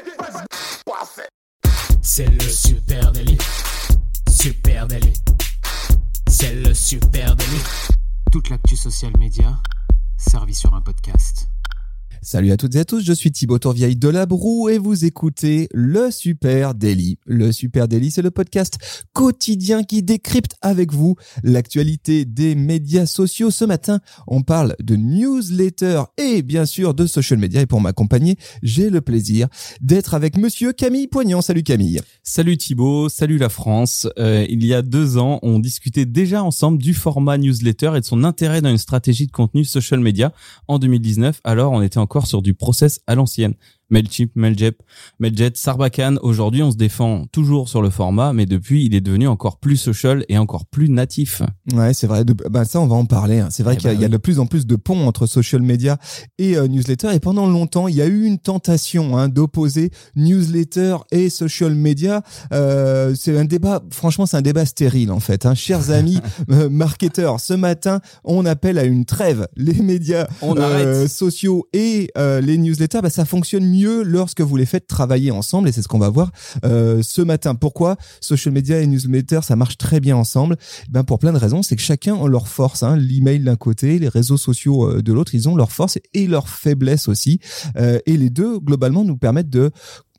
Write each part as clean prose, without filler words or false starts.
C'est le super délit. Super délit. C'est le super délit. Toute l'actu social média servie sur un podcast. Salut à toutes et à tous, je suis Thibaut Tourvieille de La Broue et vous écoutez le Super Daily. Le Super Daily, c'est le podcast quotidien qui décrypte avec vous l'actualité des médias sociaux. Ce matin, on parle de newsletter et bien sûr de social media. Et pour m'accompagner, j'ai le plaisir d'être avec monsieur Camille Poignant. Salut Camille. Salut Thibaut, salut la France. Il y a 2 ans, on discutait déjà ensemble du format newsletter et de son intérêt dans une stratégie de contenu social media. En 2019, alors on était encore sur du process à l'ancienne. Mailchimp, Mailjet, Sarbacane. Aujourd'hui, on se défend toujours sur le format, mais depuis, il est devenu encore plus social et encore plus natif. Ouais, c'est vrai. Ça, on va en parler. C'est vrai qu'il y a de plus en plus de ponts entre social media et newsletter. Et pendant longtemps, il y a eu une tentation d'opposer newsletter et social media. C'est un débat. Franchement, c'est un débat stérile en fait. Chers amis marketeurs, ce matin, on appelle à une trêve. Les médias sociaux et les newsletters, ça fonctionne mieux lorsque vous les faites travailler ensemble et c'est ce qu'on va voir ce matin. Pourquoi social media et newsletter ça marche très bien ensemble? Pour plein de raisons, c'est que chacun a leur force. L'email d'un côté, les réseaux sociaux de l'autre, ils ont leur force et leur faiblesse aussi. Et les deux globalement nous permettent de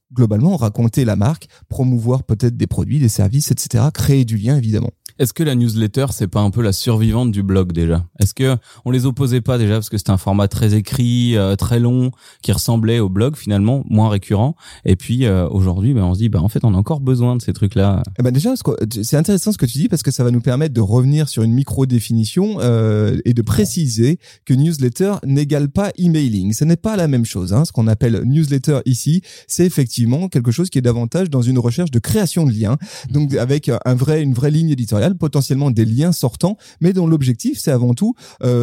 raconter la marque, promouvoir peut-être des produits, des services, etc. Créer du lien évidemment. Est-ce que la newsletter, c'est pas un peu la survivante du blog déjà? Est-ce que on les opposait pas déjà parce que c'était un format très écrit, très long, qui ressemblait au blog finalement, moins récurrent. Et puis aujourd'hui, on se dit, en fait, on a encore besoin de ces trucs-là. Déjà, c'est intéressant ce que tu dis parce que ça va nous permettre de revenir sur une micro-définition et de préciser que newsletter n'égale pas emailing. Ce n'est pas la même chose. Ce qu'on appelle newsletter ici, c'est effectivement quelque chose qui est davantage dans une recherche de création de liens, donc avec une vraie ligne éditoriale, potentiellement des liens sortants, mais dont l'objectif c'est avant tout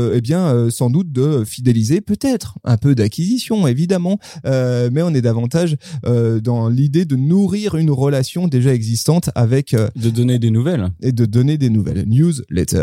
sans doute de fidéliser, peut-être un peu d'acquisition évidemment, mais on est davantage dans l'idée de nourrir une relation déjà existante avec de donner des nouvelles newsletter.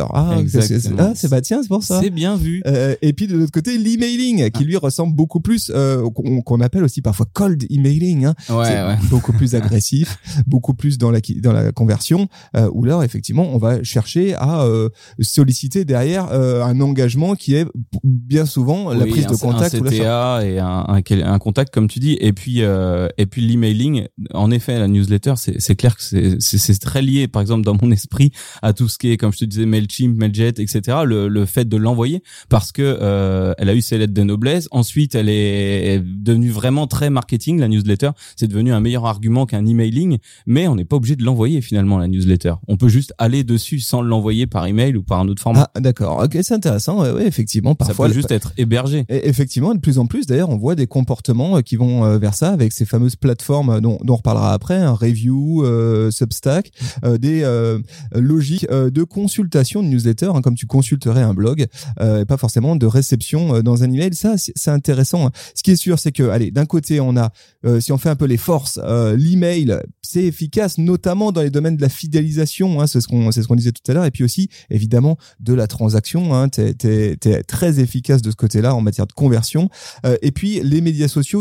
C'est pour ça, c'est bien vu. Et puis de l'autre côté l'emailing qui lui ressemble beaucoup plus qu'on appelle aussi parfois cold emailing, beaucoup plus agressif, beaucoup plus dans la conversion, où là effectivement on va chercher à solliciter derrière un engagement qui est bien souvent la prise de contact, un CTA et un contact comme tu dis. Et puis l'emailing, en effet, la newsletter, c'est clair que c'est très lié, par exemple dans mon esprit, à tout ce qui est, comme je te disais, Mailchimp, Mailjet, etc. Le fait de l'envoyer parce que elle a eu ses lettres de noblesse. Ensuite, elle est devenue vraiment très marketing. La newsletter, c'est devenu un meilleur argument qu'un emailing, mais on n'est pas obligé de l'envoyer finalement la newsletter. On peut juste aller dessus sans l'envoyer par email ou par un autre format. Ah d'accord, ok, c'est intéressant. Ouais, effectivement, parfois ça peut juste être hébergé. Et effectivement, de plus en plus, d'ailleurs, on voit des comportements qui vont vers ça avec ces fameuses plateformes dont on reparlera après, Review, Substack, des logiques de consultation de newsletter, comme tu consulterais un blog, et pas forcément de réception dans un email. Ça, c'est intéressant. Ce qui est sûr, c'est que, d'un côté, on a, si on fait un peu les forces, l'email, c'est efficace, notamment dans les domaines de la fidélisation. C'est ce qu'on disait tout à l'heure. Et puis aussi, évidemment, de la transaction. T'es très efficace de ce côté-là en matière de conversion. Et puis, les médias sociaux,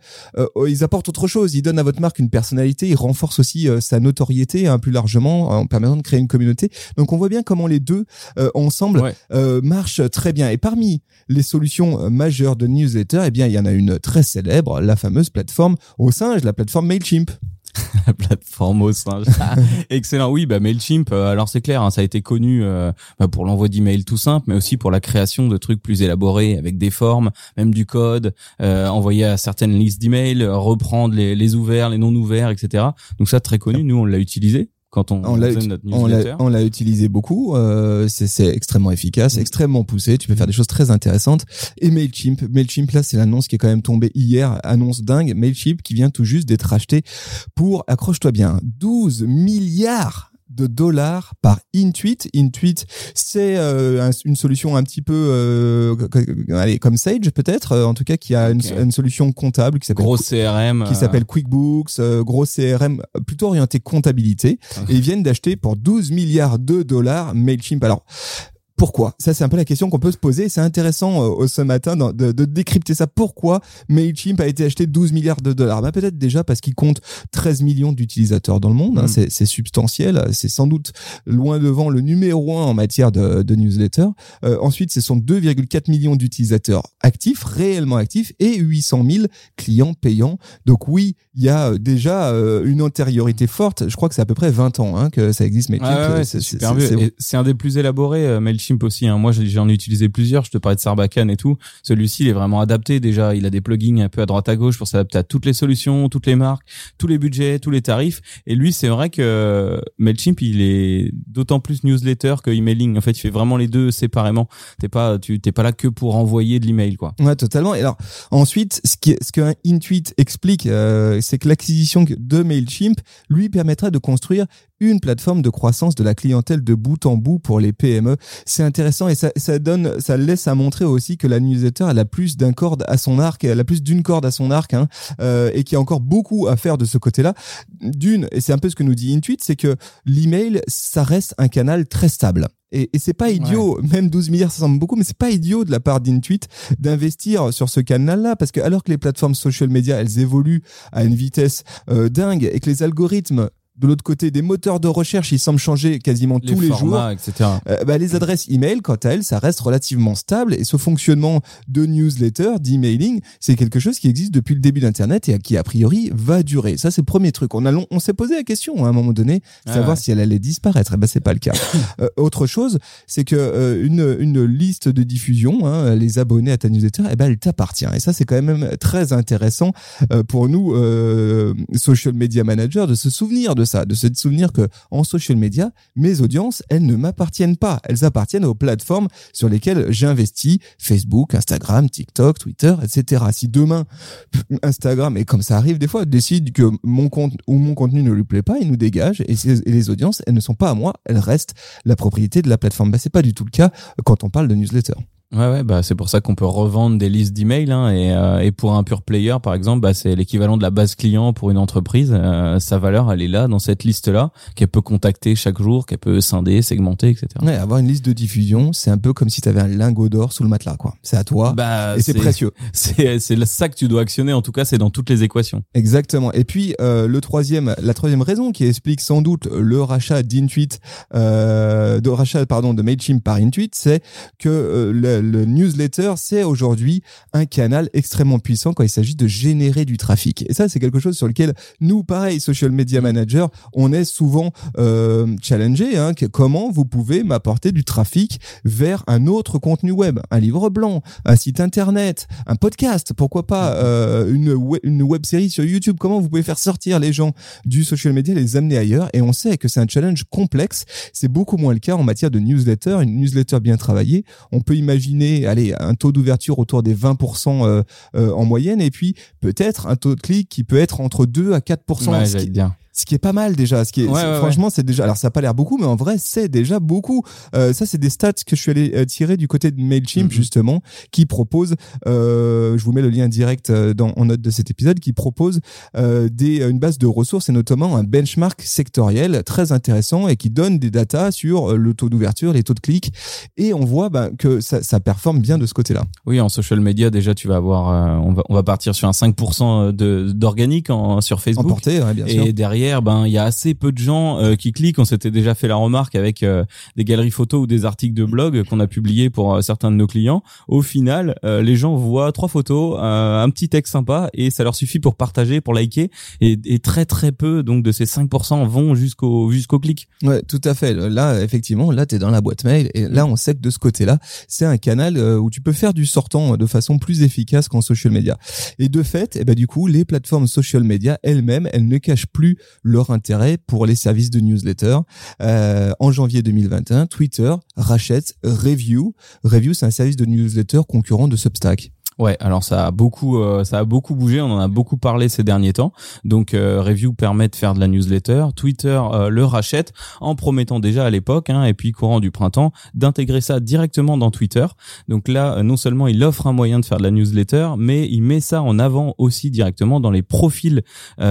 ils apportent autre chose. Ils donnent à votre marque une personnalité. Ils renforcent aussi sa notoriété plus largement en permettant de créer une communauté. Donc, on voit bien comment les deux ensemble marchent très bien. Et parmi les solutions majeures de newsletter, il y en a une très célèbre, la fameuse plateforme au singe, la plateforme Mailchimp. La plateforme au singe. Excellent. Oui, Mailchimp, alors c'est clair, ça a été connu pour l'envoi d'emails tout simple, mais aussi pour la création de trucs plus élaborés avec des formes, même du code, envoyer à certaines listes d'emails, reprendre les ouverts, les non ouverts, etc. Donc ça, très connu. Nous, on l'a utilisé quand on faisait notre newsletter. On l'a utilisé beaucoup. C'est extrêmement efficace, extrêmement poussé. Tu peux faire des choses très intéressantes. Et Mailchimp, là, c'est l'annonce qui est quand même tombée hier. Annonce dingue. Mailchimp qui vient tout juste d'être racheté pour, accroche-toi bien, 12 milliards de dollars par Intuit. Intuit, c'est une solution un petit peu comme Sage peut-être, en tout cas qui a une solution comptable qui s'appelle gros CRM, qui s'appelle QuickBooks, gros CRM plutôt orienté comptabilité. Et ils viennent d'acheter pour 12 milliards de dollars Mailchimp. Alors Pourquoi ? Ça, c'est un peu la question qu'on peut se poser. C'est intéressant ce matin de décrypter ça. Pourquoi Mailchimp a été acheté 12 milliards de dollars ? Ben, peut-être déjà parce qu'il compte 13 millions d'utilisateurs dans le monde. Hein, c'est substantiel. C'est sans doute loin devant le numéro 1 en matière de newsletter. Ensuite, ce sont 2,4 millions d'utilisateurs actifs, réellement actifs, et 800 000 clients payants. Donc oui, il y a déjà une antériorité forte. Je crois que c'est à peu près 20 ans que ça existe. Mailchimp, c'est super vieux. Et c'est un des plus élaborés, Mailchimp aussi. Hein. Moi, j'en ai utilisé plusieurs. Je te parlais de Sarbacane et tout. Celui-ci, il est vraiment adapté. Déjà, il a des plugins un peu à droite à gauche pour s'adapter à toutes les solutions, toutes les marques, tous les budgets, tous les tarifs. Et lui, c'est vrai que Mailchimp, il est d'autant plus newsletter que emailing. En fait, il fait vraiment les deux séparément. T'es pas là que pour envoyer de l'email, quoi. Ouais, totalement. Et alors, ensuite, ce que Intuit explique, c'est que l'acquisition de Mailchimp lui permettra de construire une plateforme de croissance de la clientèle de bout en bout pour les PME. C'est intéressant et ça laisse à montrer aussi que la newsletter, elle a plus d'une corde à son arc, et qu'il y a encore beaucoup à faire de ce côté-là. Et c'est un peu ce que nous dit Intuit, c'est que l'email, ça reste un canal très stable. Et c'est pas idiot, même 12 milliards, ça semble beaucoup, mais c'est pas idiot de la part d'Intuit d'investir sur ce canal-là, parce que alors que les plateformes social media, elles évoluent à une vitesse dingue, et que les algorithmes de l'autre côté, des moteurs de recherche, ils semblent changer quasiment tous les jours. Etc. Les adresses email, quant à elles, ça reste relativement stable. Et ce fonctionnement de newsletter, d'emailing, c'est quelque chose qui existe depuis le début d'Internet et qui, a priori, va durer. Ça, c'est le premier truc. On s'est posé la question, à un moment donné, savoir si elle allait disparaître. C'est pas le cas. Autre chose, c'est que une liste de diffusion, les abonnés à ta newsletter, elle t'appartient. Et ça, c'est quand même très intéressant pour nous, social media managers, de se souvenir de ça, de se souvenir que en social media, mes audiences, elles ne m'appartiennent pas. Elles appartiennent aux plateformes sur lesquelles j'investis, Facebook, Instagram, TikTok, Twitter, etc. Si demain, Instagram, et comme ça arrive des fois, décide que mon compte ou mon contenu ne lui plaît pas, il nous dégage, et les audiences, elles ne sont pas à moi, elles restent la propriété de la plateforme. C'est pas du tout le cas quand on parle de newsletter. Ouais, c'est pour ça qu'on peut revendre des listes d'emails, et pour un pure player, par exemple, c'est l'équivalent de la base client pour une entreprise. Sa valeur, elle est là, dans cette liste-là, qu'elle peut contacter chaque jour, qu'elle peut scinder, segmenter, etc. Ouais, avoir une liste de diffusion, c'est un peu comme si tu avais un lingot d'or sous le matelas, quoi. C'est à toi, et c'est précieux. C'est ça que tu dois actionner, en tout cas, c'est dans toutes les équations. Exactement. Et puis, la troisième raison qui explique sans doute le rachat de Mailchimp par Intuit, c'est que le newsletter, c'est aujourd'hui un canal extrêmement puissant quand il s'agit de générer du trafic. Et ça, c'est quelque chose sur lequel nous, pareil, social media manager, on est souvent challengé. Comment vous pouvez m'apporter du trafic vers un autre contenu web, un livre blanc, un site internet, un podcast, pourquoi pas une web série sur YouTube. Comment vous pouvez faire sortir les gens du social media, les amener ailleurs? Et on sait que c'est un challenge complexe. C'est beaucoup moins le cas en matière de newsletter. Une newsletter bien travaillée, on peut imaginer un taux d'ouverture autour des 20% en moyenne, et puis peut-être un taux de clic qui peut être entre 2 à 4%. Ce qui est pas mal déjà. Franchement, c'est déjà. Alors, ça a pas l'air beaucoup, mais en vrai, c'est déjà beaucoup. Ça, c'est des stats que je suis allé tirer du côté de Mailchimp, justement, qui propose. Je vous mets le lien direct en note de cet épisode, qui propose une base de ressources et notamment un benchmark sectoriel très intéressant et qui donne des datas sur le taux d'ouverture, les taux de clics, et on voit que ça performe bien de ce côté-là. Oui, en social media, déjà, tu vas avoir. On va partir sur un 5% d'organique sur Facebook. Emporté, bien sûr. Et derrière, il y a assez peu de gens qui cliquent. On s'était déjà fait la remarque avec des galeries photos ou des articles de blog qu'on a publiés pour certains de nos clients. Au final, les gens voient 3 photos, un petit texte sympa, et ça leur suffit pour partager, pour liker, et très très peu donc de ces 5% vont jusqu'au clic. Ouais, tout à fait. Là, effectivement, t'es dans la boîte mail, et là on sait que de ce côté-là, c'est un canal où tu peux faire du sortant de façon plus efficace qu'en social media. Et de fait, du coup, les plateformes social media elles-mêmes, elles ne cachent plus leur intérêt pour les services de newsletter. En janvier 2021, Twitter rachète Review. Review, c'est un service de newsletter concurrent de Substack. Ouais, alors ça a beaucoup bougé, on en a beaucoup parlé ces derniers temps. Donc Review permet de faire de la newsletter, Twitter le rachète en promettant déjà à l'époque, et puis courant du printemps, d'intégrer ça directement dans Twitter. Donc là, non seulement il offre un moyen de faire de la newsletter, mais il met ça en avant aussi directement dans les profils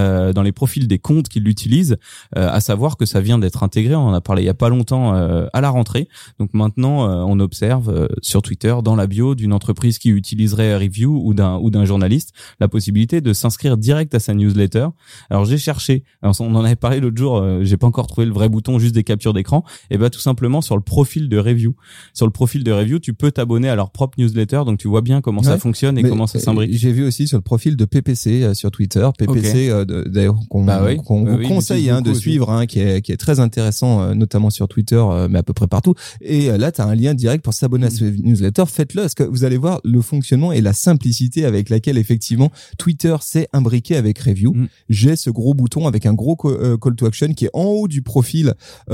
des comptes qui l'utilisent, à savoir que ça vient d'être intégré. On en a parlé il y a pas longtemps à la rentrée. Donc maintenant, on observe sur Twitter dans la bio d'une entreprise qui utiliserait Review ou d'un journaliste la possibilité de s'inscrire direct à sa newsletter. Alors j'ai cherché, on en avait parlé l'autre jour, j'ai pas encore trouvé le vrai bouton, juste des captures d'écran. Et ben tout simplement sur le profil de Review. Sur le profil de Review, tu peux t'abonner à leur propre newsletter, donc tu vois bien comment ça fonctionne et comment ça s'imbrique. J'ai vu aussi sur le profil de PPC sur Twitter, PPC d'ailleurs qu'on vous conseille de suivre, qui est très intéressant, notamment sur Twitter, mais à peu près partout. Et là, tu as un lien direct pour s'abonner à ce newsletter. Faites-le, parce que vous allez voir le fonctionnement et la simplicité avec laquelle effectivement Twitter s'est imbriqué avec Review. J'ai ce gros bouton avec un gros call to action qui est en haut du profil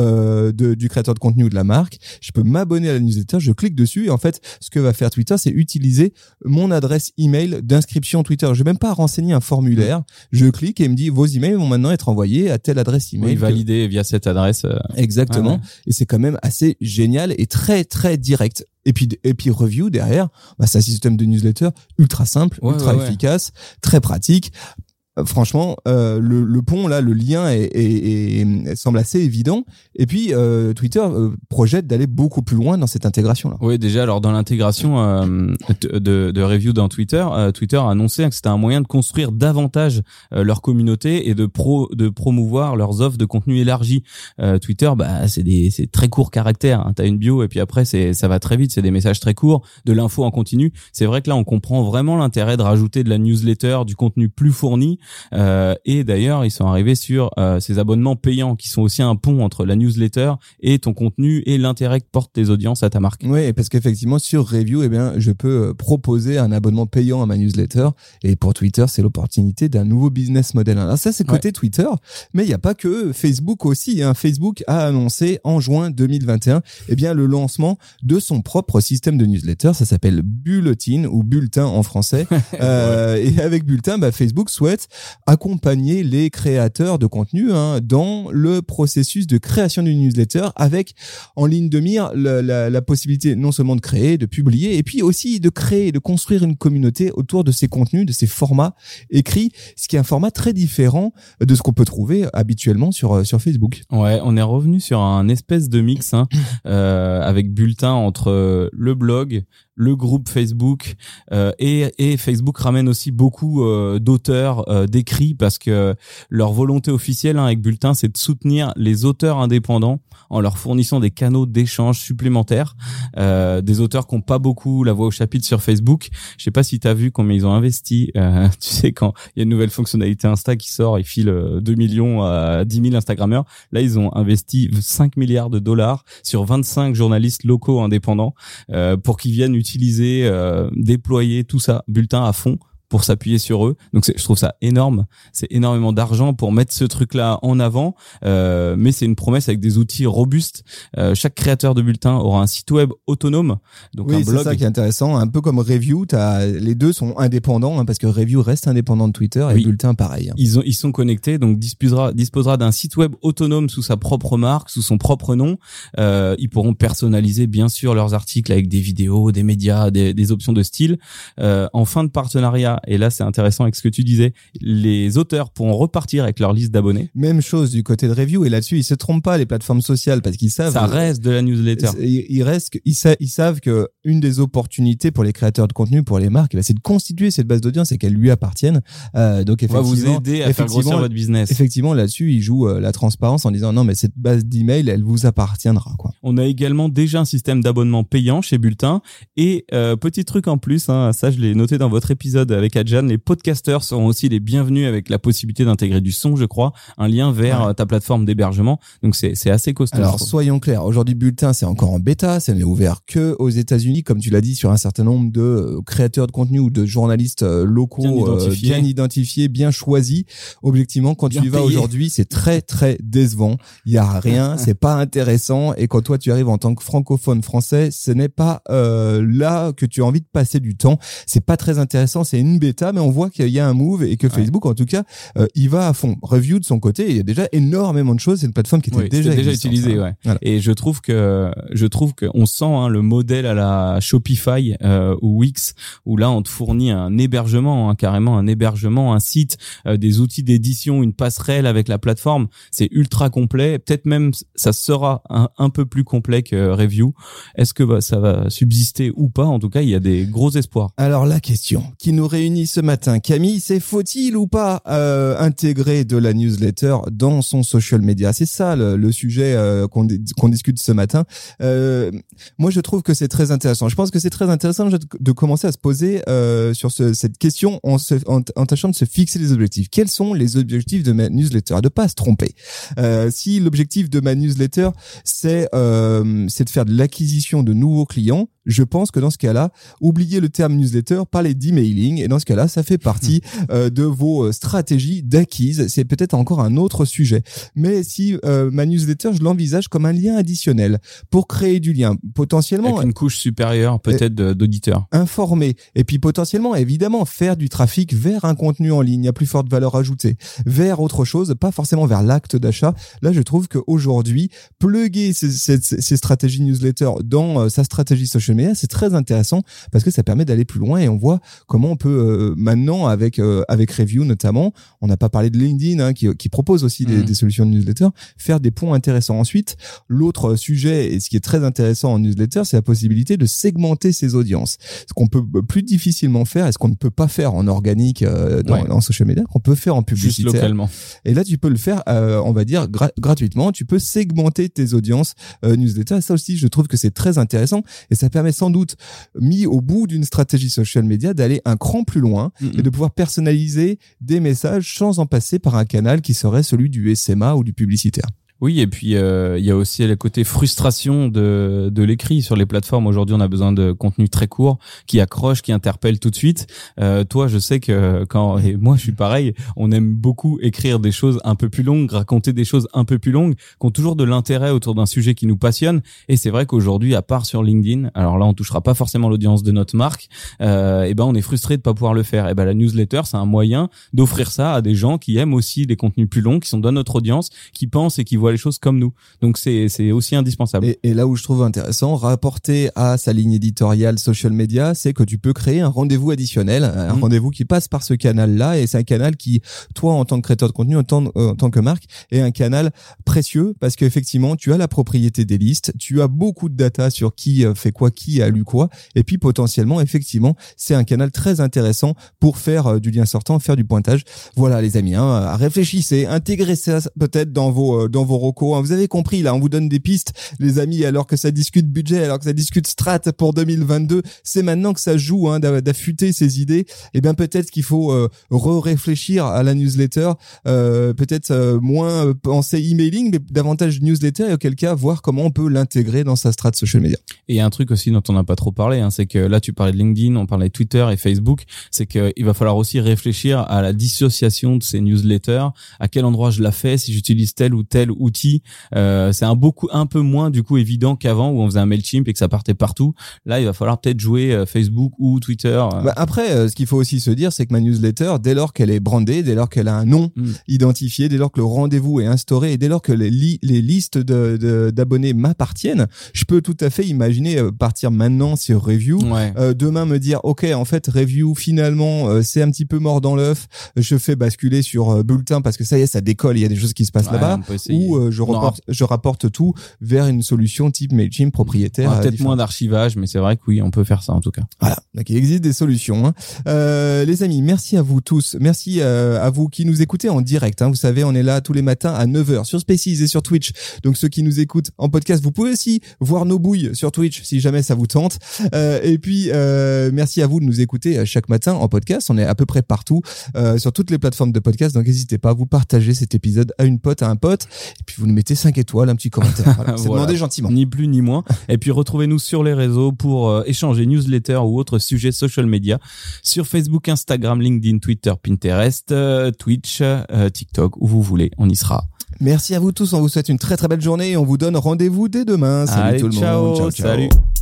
du créateur de contenu ou de la marque. Je peux m'abonner à la newsletter, je clique dessus et en fait, ce que va faire Twitter, c'est utiliser mon adresse email d'inscription Twitter. Je vais même pas renseigner un formulaire. Je clique et il me dit vos emails vont maintenant être envoyés à telle adresse email. Oui, validé via cette adresse. Exactement. Ouais. Et c'est quand même assez génial et très très direct. Et puis Review derrière, c'est un système de newsletter ultra simple, ultra efficace, très pratique. Franchement, le pont là, le lien semble assez évident. Et puis Twitter projette d'aller beaucoup plus loin dans cette intégration là. Oui, déjà alors dans l'intégration de Review dans Twitter, Twitter a annoncé que c'était un moyen de construire davantage leur communauté et de promouvoir leurs offres de contenu élargi. Twitter, c'est très court caractère. T'as une bio et puis après ça va très vite. C'est des messages très courts, de l'info en continu. C'est vrai que là on comprend vraiment l'intérêt de rajouter de la newsletter, du contenu plus fourni. Et d'ailleurs ils sont arrivés sur ces abonnements payants qui sont aussi un pont entre la newsletter et ton contenu et l'intérêt que portent tes audiences à ta marque. Oui, parce qu'effectivement sur Review, je peux proposer un abonnement payant à ma newsletter et pour Twitter c'est l'opportunité d'un nouveau business model. Alors ça c'est côté Twitter, mais il n'y a pas que Facebook aussi. Facebook a annoncé en juin 2021 le lancement de son propre système de newsletter. Ça s'appelle Bulletin ou Bulletin en français. Et avec Bulletin, Facebook souhaite accompagner les créateurs de contenu dans le processus de création d'une newsletter avec en ligne de mire la possibilité non seulement de créer, de publier et puis aussi de créer, de construire une communauté autour de ces contenus, de ces formats écrits, ce qui est un format très différent de ce qu'on peut trouver habituellement sur Facebook. Ouais, on est revenu sur un espèce de mix avec Bulletin entre le blog, le groupe Facebook et Facebook ramène aussi beaucoup d'auteurs d'écrits parce que leur volonté officielle avec Bulletin, c'est de soutenir les auteurs indépendants en leur fournissant des canaux d'échange supplémentaires, des auteurs qui n'ont pas beaucoup la voix au chapitre sur Facebook. Je sais pas si tu as vu combien ils ont investi. Tu sais, quand il y a une nouvelle fonctionnalité Insta qui sort, ils filent 2 millions à 10 000 Instagrammeurs. Là, ils ont investi 5 milliards de dollars sur 25 journalistes locaux indépendants pour qu'ils viennent utiliser, déployer tout ça, Bulletin à fond, pour s'appuyer sur eux. Donc je trouve ça énorme. C'est énormément d'argent pour mettre ce truc-là en avant. Mais c'est une promesse avec des outils robustes. Chaque créateur de Bulletin aura un site web autonome. Donc un blog. C'est ça qui est intéressant. Un peu comme Review, les deux sont indépendants, parce que Review reste indépendant de Twitter et Bulletin pareil. Ils sont connectés, donc disposera d'un site web autonome sous sa propre marque, sous son propre nom. Ils pourront personnaliser bien sûr leurs articles avec des vidéos, des médias, des options de style. En fin de partenariat, et là c'est intéressant avec ce que tu disais, les auteurs pourront repartir avec leur liste d'abonnés. Même chose du côté de Review, et là-dessus ils se trompent pas, les plateformes sociales, parce qu'ils savent ça reste de la newsletter. Ils savent que une des opportunités pour les créateurs de contenu, pour les marques, c'est de constituer cette base d'audience et qu'elle lui appartienne. Donc effectivement, on va vous aider à faire grossir votre business. Effectivement, là-dessus ils jouent la transparence en disant non mais cette base d'email elle vous appartiendra quoi. On a également déjà un système d'abonnement payant chez Bulletin et petit truc en plus, ça je l'ai noté dans votre épisode avec Adjan, les podcasteurs seront aussi les bienvenus avec la possibilité d'intégrer du son, je crois, un lien vers ta plateforme d'hébergement. Donc c'est assez costaud. Alors soyons clairs, aujourd'hui Bulletin c'est encore en bêta, ça n'est ouvert que aux États-Unis, comme tu l'as dit, sur un certain nombre de créateurs de contenu ou de journalistes locaux bien identifiés, bien choisis. Objectivement, quand tu y vas aujourd'hui, c'est très très décevant. Il y a rien, c'est pas intéressant, et quand toi tu arrives en tant que francophone français, ce n'est pas là que tu as envie de passer du temps. C'est pas très intéressant, c'est une bêta, mais on voit qu'il y a un move et que Facebook, en tout cas, il va à fond. Review de son côté, il y a déjà énormément de choses. C'est une plateforme qui était déjà utilisée, ouais. Voilà. Et je trouve que on sent le modèle à la Shopify ou Wix, où là on te fournit un hébergement, carrément un hébergement, un site, des outils d'édition, une passerelle avec la plateforme. C'est ultra complet. Peut-être même ça sera un peu plus complet que Review. Est-ce que ça va subsister ou pas? En tout cas, il y a des gros espoirs. Alors la question qui nous réunit ce matin, Camille, c'est faut-il ou pas intégrer de la newsletter dans son social media? C'est ça le sujet qu'on discute ce matin. Moi, je trouve que c'est très intéressant. Je pense que c'est très intéressant de commencer à se poser sur cette question en tâchant de se fixer des objectifs. Quels sont les objectifs de ma newsletter? De pas se tromper. Si l'objectif de ma newsletter c'est de faire de l'acquisition de nouveaux clients, je pense que dans ce cas-là, oubliez le terme newsletter, parlez d'emailing, et dans ce cas-là, ça fait partie de vos stratégies d'acquise. C'est peut-être encore un autre sujet. Mais si ma newsletter, je l'envisage comme un lien additionnel pour créer du lien, potentiellement avec une couche supérieure peut-être d'auditeurs, informer, et puis potentiellement, évidemment, faire du trafic vers un contenu en ligne à plus forte valeur ajoutée, vers autre chose, pas forcément vers l'acte d'achat. Là, je trouve qu'aujourd'hui, plugger ces stratégies newsletter dans sa stratégie social media, c'est très intéressant parce que ça permet d'aller plus loin et on voit comment on peut maintenant avec Review notamment, on n'a pas parlé de LinkedIn qui propose aussi des solutions de newsletter, faire des points intéressants. Ensuite, l'autre sujet et ce qui est très intéressant en newsletter, c'est la possibilité de segmenter ses audiences. Ce qu'on peut plus difficilement faire et ce qu'on ne peut pas faire en organique dans social media, qu'on peut faire en publicité. Juste localement. Et là, tu peux le faire, on va dire, gratuitement. Tu peux segmenter tes audiences newsletter. Et ça aussi, je trouve que c'est très intéressant et ça permet sans doute, mis au bout d'une stratégie social media, d'aller un cran plus loin et de pouvoir personnaliser des messages sans en passer par un canal qui serait celui du SMA ou du publicitaire. Oui, et puis il y a aussi le côté frustration de l'écrit sur les plateformes. Aujourd'hui, on a besoin de contenu très court, qui accroche, qui interpelle tout de suite. Toi, je sais que et moi je suis pareil, on aime beaucoup écrire des choses un peu plus longues, raconter des choses un peu plus longues, qui ont toujours de l'intérêt autour d'un sujet qui nous passionne. Et c'est vrai qu'aujourd'hui, à part sur LinkedIn, alors là on touchera pas forcément l'audience de notre marque, et on est frustré de pas pouvoir le faire. Et la newsletter, c'est un moyen d'offrir ça à des gens qui aiment aussi des contenus plus longs, qui sont dans notre audience, qui pensent et qui voient les choses comme nous. Donc c'est aussi indispensable. Et là où je trouve intéressant, rapporté à sa ligne éditoriale social media, c'est que tu peux créer un rendez-vous additionnel, un rendez-vous qui passe par ce canal-là, et c'est un canal qui, toi, en tant que créateur de contenu, en tant que marque, est un canal précieux parce qu'effectivement, tu as la propriété des listes, tu as beaucoup de data sur qui fait quoi, qui a lu quoi, et puis potentiellement, effectivement, c'est un canal très intéressant pour faire du lien sortant, faire du pointage. Voilà, les amis, réfléchissez, intégrez ça peut-être dans vos recos. Vous avez compris, là, on vous donne des pistes, les amis, alors que ça discute budget, alors que ça discute strat pour 2022. C'est maintenant que ça joue, d'affûter ces idées. Et bien, peut-être qu'il faut réfléchir à la newsletter, peut-être moins penser emailing, mais davantage newsletter, et auquel cas, voir comment on peut l'intégrer dans sa strat social media. Et un truc aussi dont on n'a pas trop parlé, c'est que là, tu parlais de LinkedIn, on parlait de Twitter et Facebook, c'est qu'il va falloir aussi réfléchir à la dissociation de ces newsletters, à quel endroit je la fais, si j'utilise tel ou tel outil. C'est un peu moins du coup évident qu'avant où on faisait un Mailchimp et que ça partait partout. Là, il va falloir peut-être jouer Facebook ou Twitter. Après, ce qu'il faut aussi se dire, c'est que ma newsletter, dès lors qu'elle est brandée, dès lors qu'elle a un nom identifié, dès lors que le rendez-vous est instauré et dès lors que les listes d'abonnés m'appartiennent, je peux tout à fait imaginer partir maintenant sur Review, demain me dire ok, en fait Review finalement c'est un petit peu mort dans l'œuf, je fais basculer sur Bulletin parce que ça y est, ça décolle, il y a des choses qui se passent là-bas, ou je rapporte tout vers une solution type Mailchimp propriétaire. Peut-être moins d'archivage, mais c'est vrai que oui, on peut faire ça en tout cas. Voilà, donc il existe des solutions. Les amis, merci à vous tous, merci à vous qui nous écoutez en direct. Vous savez, on est là tous les matins à 9h sur Spaces et sur Twitch. Donc ceux qui nous écoutent en podcast, vous pouvez aussi voir nos bouilles sur Twitch si jamais ça vous tente. Et puis merci à vous de nous écouter chaque matin en podcast. On est à peu près partout sur toutes les plateformes de podcast. Donc n'hésitez pas à vous partager cet épisode à une pote, à un pote. Et puis vous nous mettez 5 étoiles, un petit commentaire. Voilà, c'est demandé gentiment. Ni plus ni moins. Et puis retrouvez-nous sur les réseaux pour échanger newsletter ou autres sujets social media sur Facebook, Instagram, LinkedIn, Twitter, Pinterest, Twitch, TikTok, où vous voulez. On y sera. Merci à vous tous. On vous souhaite une très très belle journée et on vous donne rendez-vous dès demain. Salut Allez, tout le ciao, monde. Ciao, ciao. salut.